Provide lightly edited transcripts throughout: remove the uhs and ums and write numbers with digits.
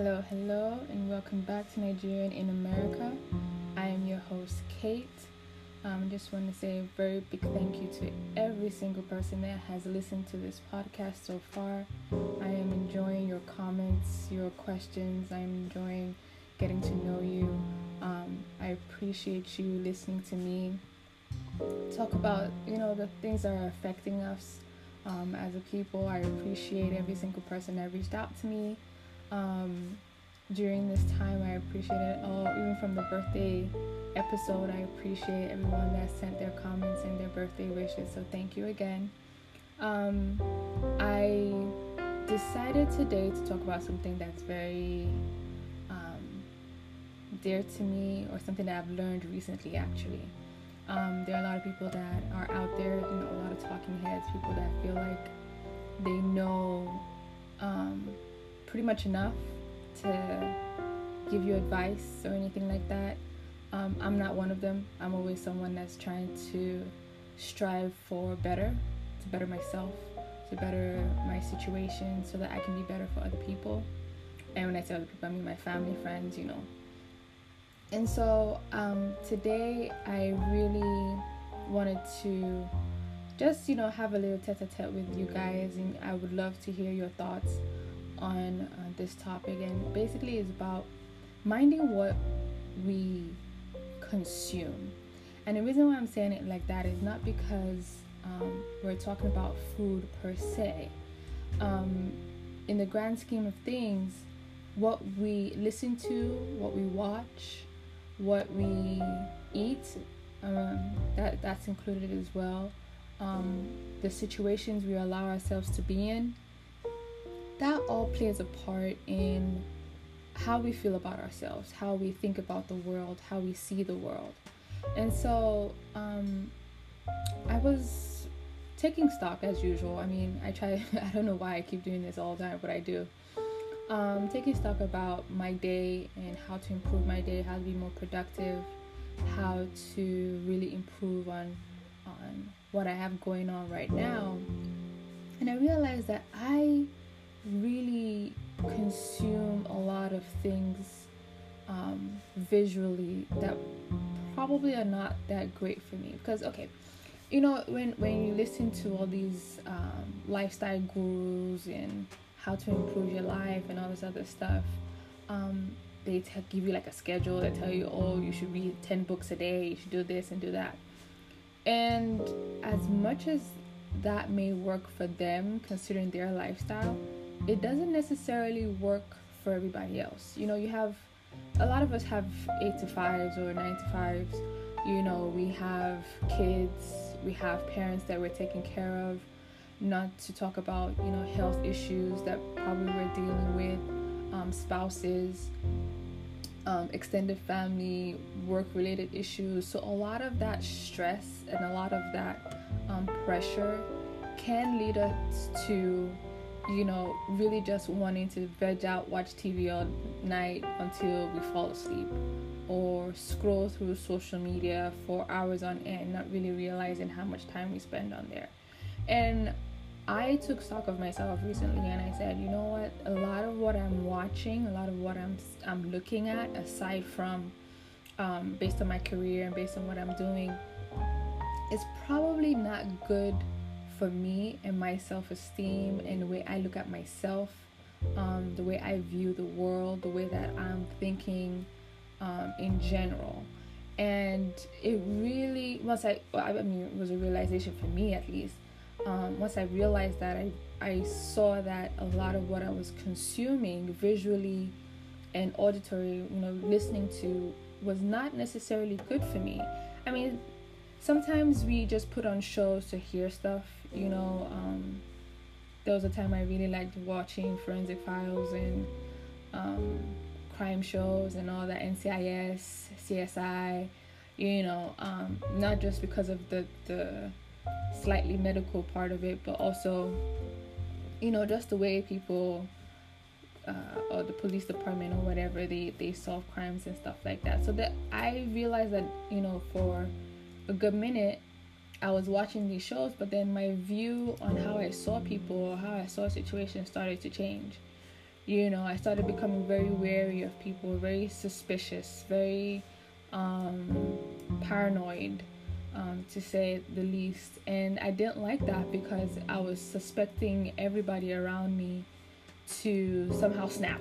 Hello, and welcome back to Nigerian in America. I am your host, Kate. Just want to say a very big thank you to every single person that has listened to this podcast so far. I am enjoying your comments, your questions. I'm enjoying getting to know you. I appreciate you listening to me talk about, the things that are affecting us as a people. I appreciate every single person that reached out to me during this time. I appreciate it all, even from the birthday episode. I appreciate everyone that sent their comments and their birthday wishes, so thank you again. I decided today to talk about something that's very dear to me, or something that I've learned recently actually. There are a lot of people that are out there, a lot of talking heads, people that feel like they know pretty much enough to give you advice or anything like that. I'm not one of them. I'm always someone that's trying to strive for better, to better myself, to better my situation so that I can be better for other people. And when I say other people, I mean my family, friends, And so today I really wanted to just, have a little tete-a-tete with you guys, and I would love to hear your thoughts on this topic. And basically it's about minding what we consume. And the reason why I'm saying it like that is not because we're talking about food per se. In the grand scheme of things, what we listen to, what we watch, what we eat, that's included as well. The situations we allow ourselves to be in, that all plays a part in how we feel about ourselves, how we think about the world, how we see the world. And so I was taking stock as usual. I don't know why I keep doing this all the time, but I do. Taking stock about my day and how to improve my day, how to be more productive, how to really improve on what I have going on right now. And I realized that I really consume a lot of things visually that probably are not that great for me. Because when you listen to all these lifestyle gurus and how to improve your life and all this other stuff, they give you like a schedule. They tell you, you should read 10 books a day, you should do this and do that. And as much as that may work for them, considering their lifestyle, it doesn't necessarily work for everybody else. You have, a lot of us have 8 to 5s or 9 to 5s. We have kids, we have parents that we're taking care of, not to talk about, health issues that probably we're dealing with, spouses, extended family, work-related issues. So a lot of that stress and a lot of that pressure can lead us to, really just wanting to veg out, watch TV all night until we fall asleep, or scroll through social media for hours on end, not really realizing how much time we spend on there. And I took stock of myself recently, and I said, you know what? A lot of what I'm watching, a lot of what I'm looking at, aside from based on my career and based on what I'm doing, is probably not good for me and my self-esteem and the way I look at myself, the way I view the world, the way that I'm thinking in general. And it really, it was a realization for me at least. Once I realized that, I saw that a lot of what I was consuming visually and auditory, listening to, was not necessarily good for me. Sometimes we just put on shows to hear stuff, there was a time I really liked watching Forensic Files and crime shows and all that, NCIS, CSI, not just because of the slightly medical part of it, but also, just the way people or the police department or whatever, they solve crimes and stuff like that. So that I realized that, for a good minute I was watching these shows, but then my view on how I saw people or how I saw situations started to change. I started becoming very wary of people, very suspicious, very paranoid, to say the least. And I didn't like that because I was suspecting everybody around me to somehow snap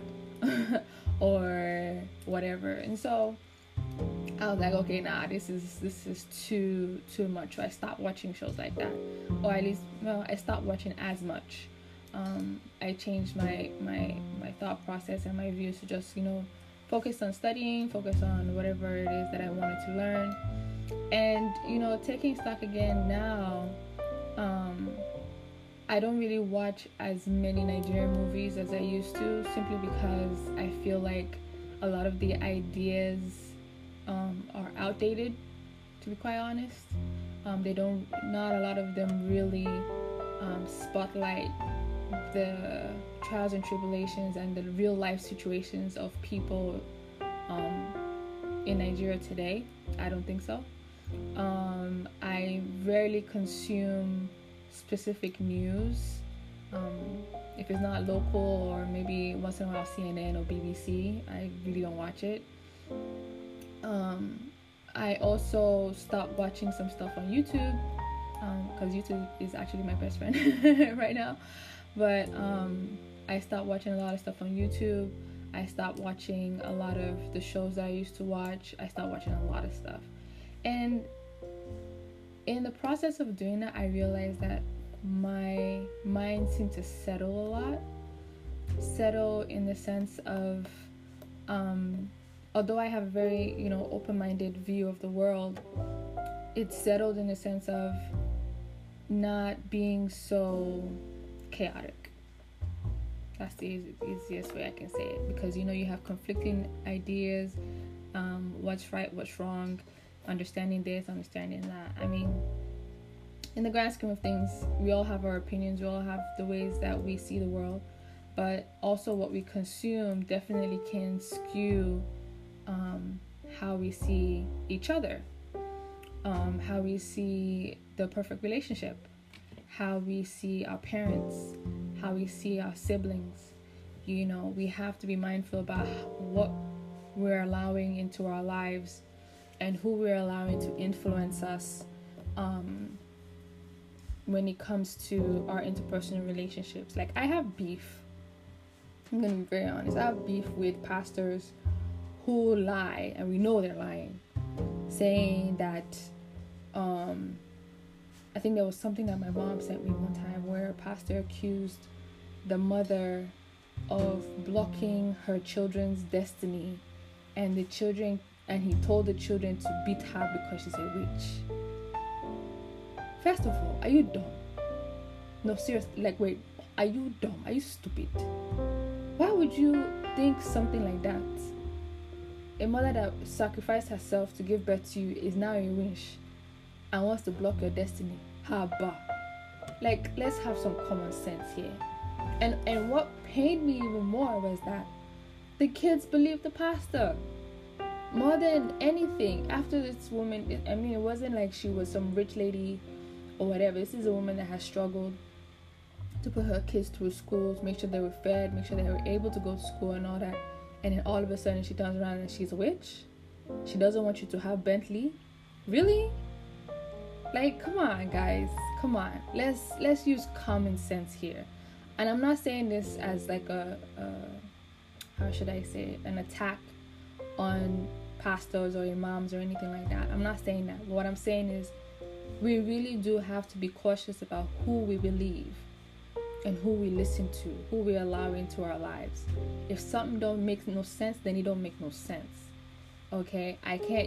or whatever. And so I was like, okay, nah, this is too much. So I stopped watching shows like that, or at least, well, I stopped watching as much. I changed my thought process and my views to just focus on studying, focus on whatever it is that I wanted to learn, and taking stock again now. I don't really watch as many Nigerian movies as I used to, simply because I feel like a lot of the ideas are outdated, to be quite honest. Not a lot of them really spotlight the trials and tribulations and the real life situations of people in Nigeria today. I don't think so. I rarely consume specific news. If it's not local, or maybe once in a while CNN or BBC, I really don't watch it. I also stopped watching some stuff on YouTube, because YouTube is actually my best friend right now. But I stopped watching a lot of stuff on YouTube. I stopped watching a lot of the shows that I used to watch. I stopped watching a lot of stuff. And in the process of doing that, I realized that my mind seemed to settle a lot. Settle in the sense of, although I have a very, open-minded view of the world, it's settled in the sense of not being so chaotic. That's the easiest way I can say it, because you have conflicting ideas, what's right, what's wrong, understanding this, understanding that. I mean, in the grand scheme of things, we all have our opinions, we all have the ways that we see the world, but also what we consume definitely can skew how we see each other, how we see the perfect relationship, how we see our parents, how we see our siblings. We have to be mindful about what we're allowing into our lives and who we're allowing to influence us when it comes to our interpersonal relationships. Like, I have beef. I'm going to be very honest. I have beef with pastors who lie, and we know they're lying, saying that I think there was something that my mom sent me one time where a pastor accused the mother of blocking her children's destiny, and he told the children to beat her because she's a witch. First of all, are you dumb? No, seriously, wait, are you dumb? Are you stupid? Why would you think something like that? A mother that sacrificed herself to give birth to you is now a witch and wants to block your destiny. Haba. Let's have some common sense here. And what pained me even more was that the kids believed the pastor more than anything. After this woman, it wasn't like she was some rich lady or whatever. This is a woman that has struggled to put her kids through schools, make sure they were fed, make sure they were able to go to school and all that. And then all of a sudden she turns around and she's a witch. She doesn't want you to have Bentley. Really? Come on, guys. Come on. Let's use common sense here. And I'm not saying this as how should I say it, an attack on pastors or imams or anything like that. I'm not saying that. What I'm saying is, we really do have to be cautious about who we believe and who we listen to, who we allow into our lives. If something don't make no sense, then it don't make no sense. Okay?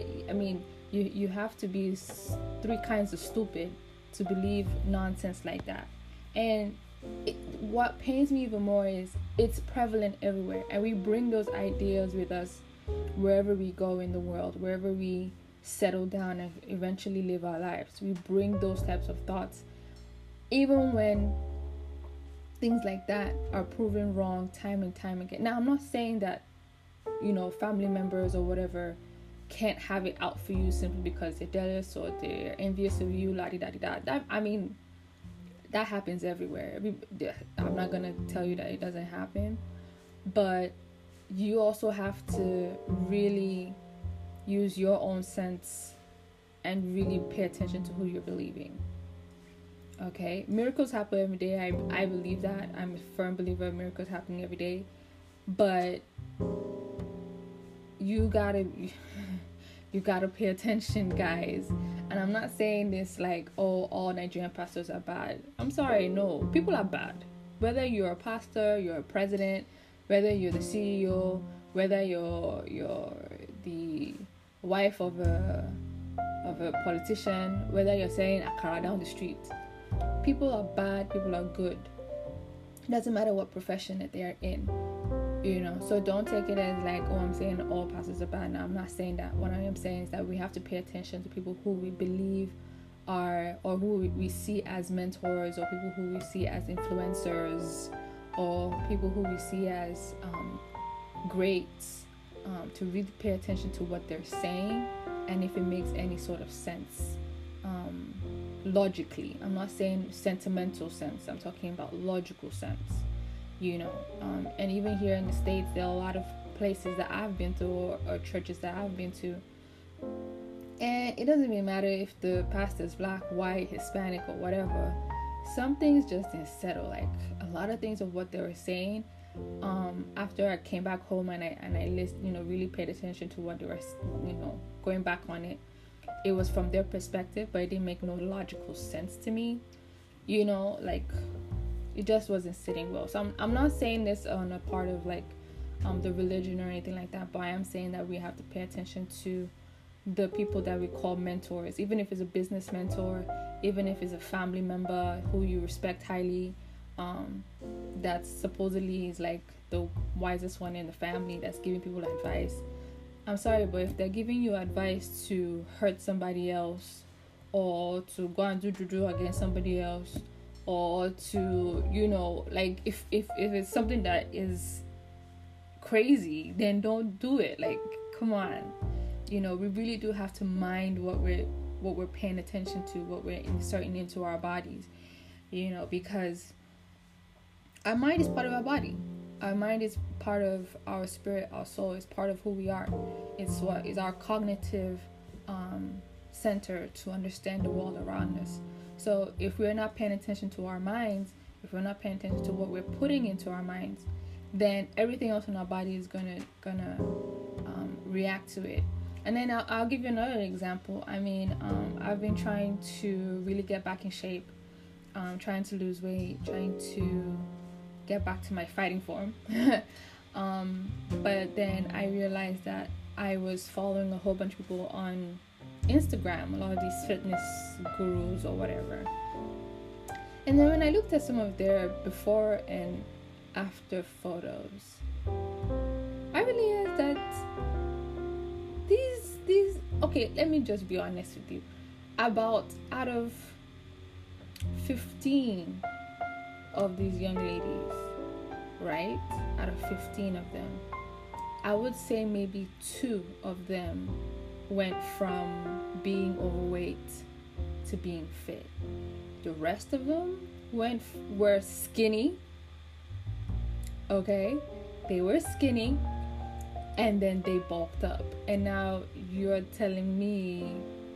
You have to be three kinds of stupid to believe nonsense like that. And what pains me even more is it's prevalent everywhere, and we bring those ideas with us wherever we go in the world, wherever we settle down and eventually live our lives. We bring those types of thoughts, even when things like that are proven wrong time and time again. Now, I'm not saying that family members or whatever can't have it out for you simply because they're jealous or they're envious of you, la-di-da-di-da. That happens everywhere. I'm not gonna tell you that it doesn't happen, but you also have to really use your own sense and really pay attention to who you're believing. Okay, miracles happen every day. I believe that. I'm a firm believer of miracles happening every day, but you gotta you gotta pay attention, guys. And I'm not saying this like, oh, all Nigerian pastors are bad. I'm sorry, no, people are bad. Whether you're a pastor, you're a president, whether you're the CEO, whether you're the wife of a politician, whether you're selling akara down the street, people are bad, people are good. It doesn't matter what profession that they are in, so don't take it as like, oh, I'm saying all pastors are bad. No, I'm not saying that. What I am saying is that we have to pay attention to people who we believe are, or who we see as mentors, or people who we see as influencers, or people who we see as greats, to really pay attention to what they're saying and if it makes any sort of sense logically. I'm not saying sentimental sense, I'm talking about logical sense, and even here in the States, there are a lot of places that I've been to, or churches that I've been to, and it doesn't even matter if the pastor is black, white, Hispanic, or whatever. Some things just didn't settle. Like a lot of things of what they were saying, after I came back home and I listened, really paid attention to what they were, going back on it. It was from their perspective, but it didn't make no logical sense to me. Like it just wasn't sitting well. So I'm not saying this on a part of like the religion or anything like that, but I am saying that we have to pay attention to the people that we call mentors, even if it's a business mentor, even if it's a family member who you respect highly, that supposedly is like the wisest one in the family that's giving people advice. I'm sorry, but if they're giving you advice to hurt somebody else, or to go and do juju against somebody else, or to, like if it's something that is crazy, then don't do it. Like, come on. We really do have to mind what we're paying attention to, what we're inserting into our bodies, because our mind is part of our body. Our mind is part of our spirit, our soul is part of who we are. It's what is our cognitive center to understand the world around us. So if we're not paying attention to our minds, if we're not paying attention to what we're putting into our minds, then everything else in our body is gonna react to it. And then I'll give you another example. I mean, I've been trying to really get back in shape, trying to lose weight, trying to get back to my fighting form. But then I realized that I was following a whole bunch of people on Instagram, a lot of these fitness gurus or whatever. And then when I looked at some of their before and after photos, I realized that these okay, let me just be honest with you. About out of 15 of these young ladies, right? Out of 15 of them, I would say maybe 2 of them went from being overweight to being fit. The rest of them were skinny. Okay? They were skinny, and then they bulked up. And now you're telling me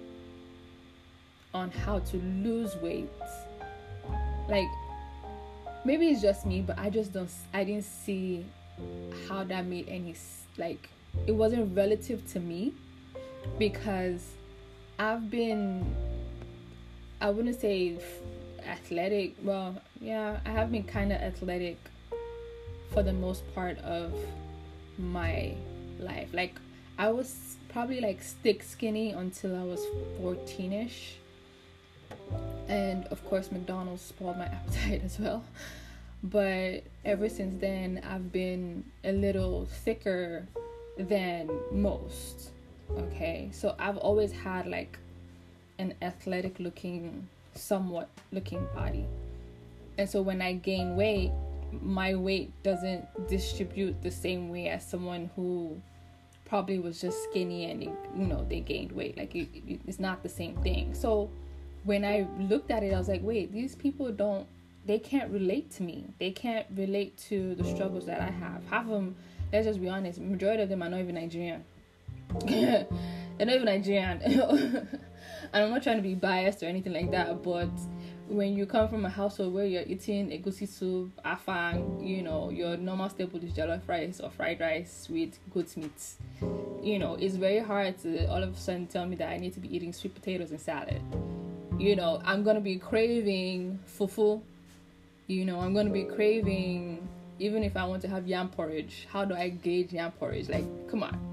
on how to lose weight. Like, maybe it's just me, but I didn't see how that made any, like, it wasn't relative to me, because I wouldn't say athletic. Well, yeah, I have been kind of athletic for the most part of my life. Like, I was probably like stick skinny until I was 14ish, and of course McDonald's spoiled my appetite as well. But ever since then, I've been a little thicker than most. Okay, so I've always had like an athletic looking, somewhat looking body. And so when I gain weight, my weight doesn't distribute the same way as someone who probably was just skinny and they gained weight. Like it's not the same thing. So when I looked at it, I was like, wait, these people don't they can't relate to me. They can't relate to the struggles that I have. Half of them, let's just be honest, majority of them are not even Nigerian. They're not even Nigerian. And I'm not trying to be biased or anything like that, but when you come from a household where you're eating egusi soup, afang, your normal staple is jollof rice or fried rice with goat meat, it's very hard to all of a sudden tell me that I need to be eating sweet potatoes and salad. I'm going to be craving fufu. I'm going to be craving, even if I want to have yam porridge, how do I gauge yam porridge? Like, come on.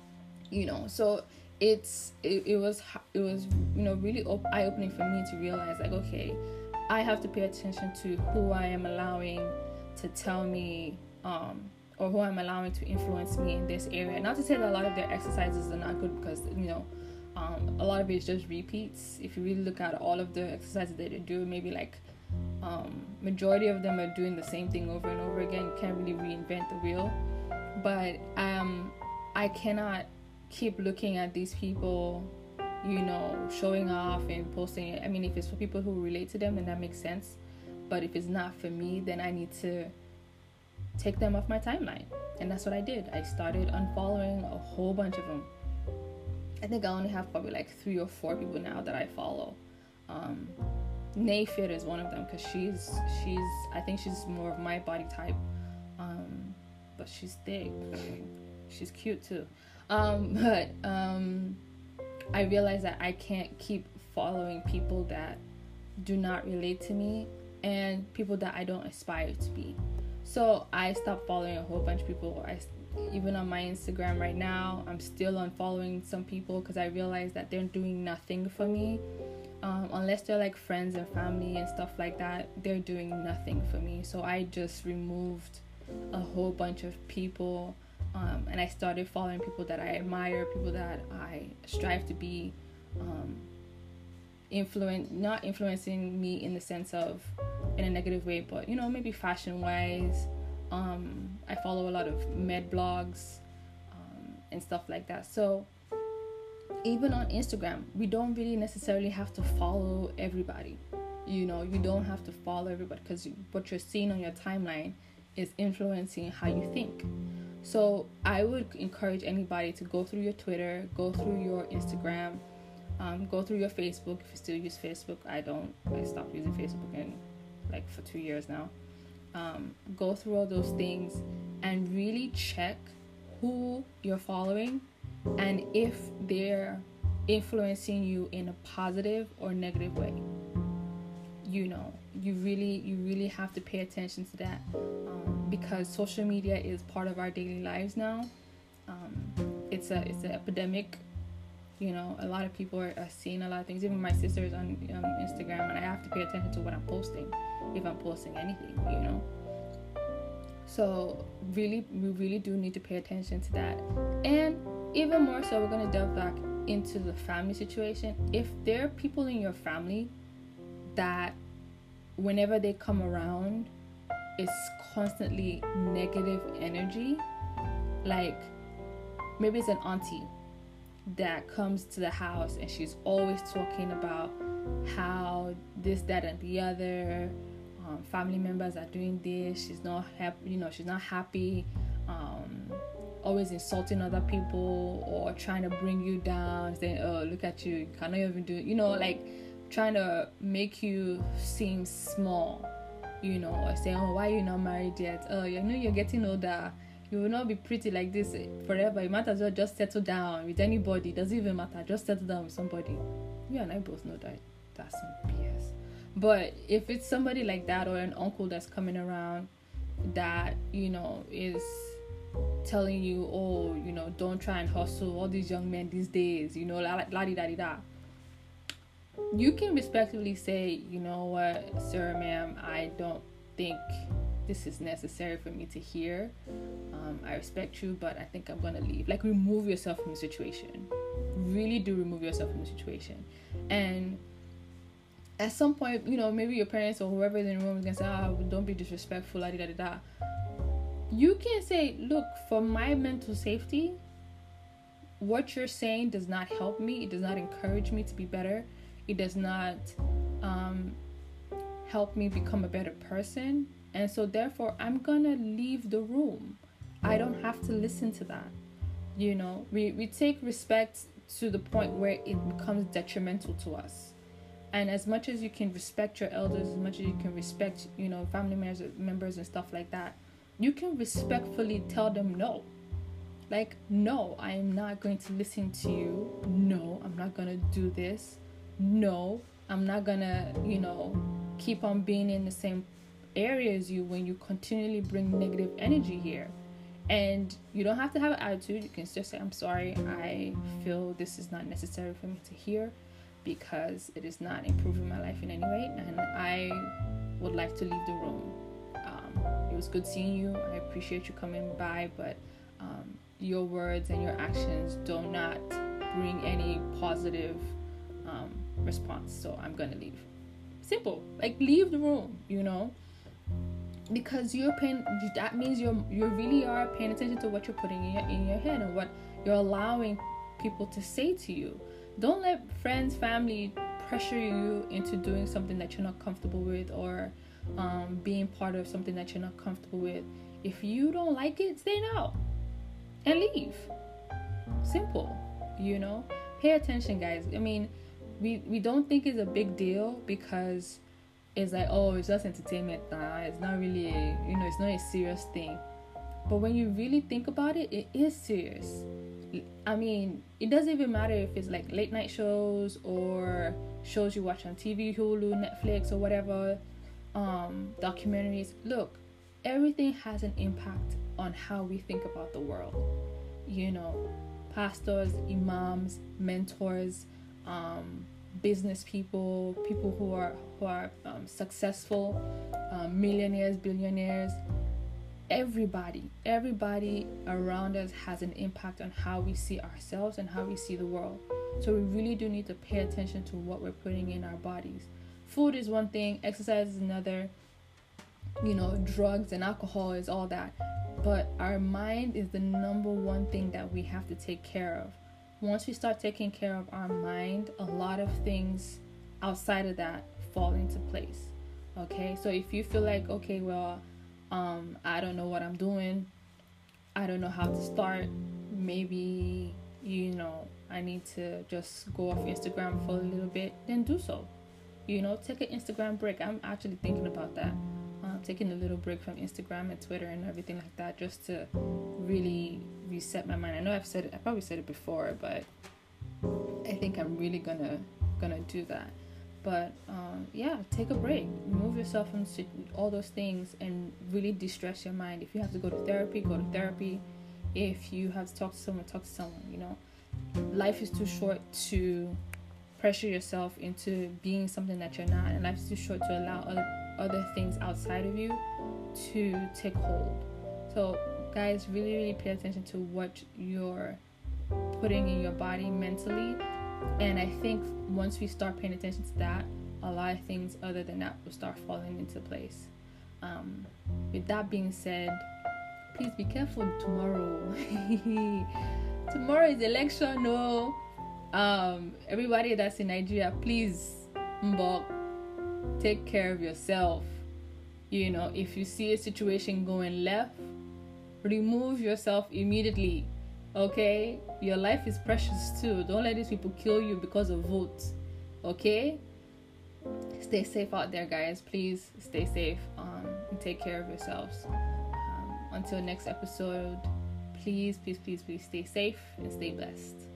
So it was really eye-opening for me to realize, like, okay, I have to pay attention to who I am allowing to tell me or who I'm allowing to influence me in this area. Not to say that a lot of their exercises are not good, because a lot of it is just repeats. If you really look at all of the exercises that they do, maybe like majority of them are doing the same thing over and over again. You can't really reinvent the wheel. But I cannot keep looking at these people, showing off and posting it. I mean, if it's for people who relate to them, then that makes sense. But if it's not for me, then I need to take them off my timeline. And that's what I did. I started unfollowing a whole bunch of them. I think I only have probably like 3 or 4 people now that I follow. Nayfit is one of them, because I think she's more of my body type, but she's thick. She's cute too. But I realized that I can't keep following people that do not relate to me and people that I don't aspire to be. So I stopped following a whole bunch of people. Even on my Instagram right now, I'm still unfollowing some people because I realize that they're doing nothing for me. Unless they're like friends and family and stuff like that, they're doing nothing for me. So I just removed a whole bunch of people, and I started following people that I admire, people that I strive to be, not influencing me in the sense of in a negative way, but maybe fashion wise. I follow a lot of med blogs and stuff like that. So even on Instagram, we don't really necessarily have to follow everybody. You don't have to follow everybody, because what you're seeing on your timeline is influencing how you think. So I would encourage anybody to go through your Twitter, go through your Instagram, go through your Facebook. If you still use Facebook, I stopped using Facebook for 2 years now. Go through all those things and really check who you're following and if they're influencing you in a positive or negative way. You really have to pay attention to that, because social media is part of our daily lives now. It's an epidemic. A lot of people are seeing a lot of things. Even my sister is on Instagram, and I have to pay attention to what I'm posting, if I'm posting anything, So we really do need to pay attention to that. And even more so, we're going to delve back into the family situation. If there are people in your family that whenever they come around, it's constantly negative energy, like maybe it's an auntie that comes to the house and she's always talking about how this, that, and the other, family members are doing this, she's not happy, she's not happy, always insulting other people or trying to bring you down, saying, oh, look at you, you cannot even do it, like trying to make you seem small, or saying, oh, why are you not married yet? Oh, you're getting older. You will not be pretty like this forever. You might as well just settle down with anybody. It doesn't even matter. Just settle down with somebody. You and I both know that that's some BS. But if it's somebody like that, or an uncle that's coming around that, is telling you, oh, don't try and hustle, all these young men these days, la-di-da-di-da. You can respectfully say, you know what, sir, ma'am, I don't think this is necessary for me to hear. I respect you, but I think I'm gonna leave. Like, remove yourself from the situation. Really do remove yourself from the situation. And at some point, maybe your parents or whoever is in the room is gonna say, don't be disrespectful, la-di-da-di-da. You can say, look, for my mental safety, what you're saying does not help me. It does not encourage me to be better. It does not help me become a better person. And so therefore I'm gonna leave the room. I don't have to listen to that. We take respect to the point where it becomes detrimental to us. And as much as you can respect your elders, as much as you can respect, family members and stuff like that, you can respectfully tell them no. Like, no, I am not going to listen to you. No, I'm not going to do this. No, I'm not going to, keep on being in the same area as you when you continually bring negative energy here. And you don't have to have an attitude. You can just say, I'm sorry, I feel this is not necessary for me to hear because it is not improving my life in any way. And I would like to leave the room. It was good seeing you. I appreciate you coming by, but your words and your actions do not bring any positive response. So I'm going to leave. Simple. Like, leave the room, because that means you really are paying attention to what you're putting in your head and what you're allowing people to say to you. Don't let friends, family pressure you into doing something that you're not comfortable with, or being part of something that you're not comfortable with. If you don't like it, say no and leave. Simple. Pay attention, guys. I mean, we don't think it's a big deal because it's like, oh, it's just entertainment. It's not really it's not a serious thing. But when you really think about it, it is serious. I mean, it doesn't even matter if it's like late night shows or shows you watch on TV, Hulu, Netflix, or whatever, documentaries. Look, everything has an impact on how we think about the world. Pastors, imams, mentors, business people who are successful, millionaires, billionaires. Everybody around us has an impact on how we see ourselves and how we see the world. So we really do need to pay attention to what we're putting in our bodies. Food is one thing, exercise is another, drugs and alcohol is all that. But our mind is the number one thing that we have to take care of. Once we start taking care of our mind, a lot of things outside of that fall into place. Okay, so if you feel like, okay, well, I don't know what I'm doing, I don't know how to start, maybe, I need to just go off Instagram for a little bit, then do so. Take an Instagram break. I'm actually thinking about that. Taking a little break from Instagram and Twitter and everything like that, just to really reset my mind. I know I probably said it before, but I think I'm really gonna do that. But take a break, remove yourself from all those things and really de-stress your mind. If you have to go to therapy, go to therapy. If you have to talk to someone, talk to someone. Life is too short to pressure yourself into being something that you're not, and life is too short to allow other things outside of you to take hold. So guys, really, really pay attention to what you're putting in your body mentally. And I think once we start paying attention to that, a lot of things other than that will start falling into place. With that being said, please be careful tomorrow. Tomorrow is election. No. Everybody that's in Nigeria, please, take care of yourself. If you see a situation going left, remove yourself immediately. Okay, your life is precious too. Don't let these people kill you because of votes. Okay, stay safe out there, guys. Please stay safe, and take care of yourselves. Until next episode, please stay safe and stay blessed.